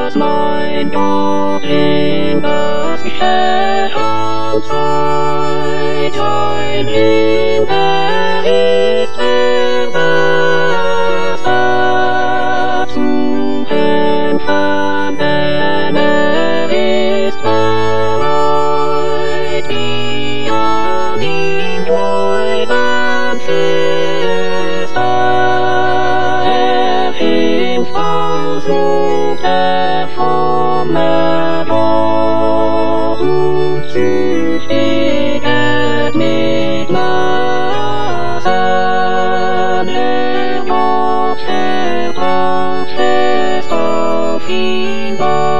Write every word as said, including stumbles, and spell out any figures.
dass mein Gott in das Geschehen Zeit ein Himmel ist der Beste zu kämpfen, denn er ist bereit, die an ihn glauben feste. Er hilft, versucht er vom Erlord und züchtiget mit Maßen. Er Gott vertraut fest auf ihn.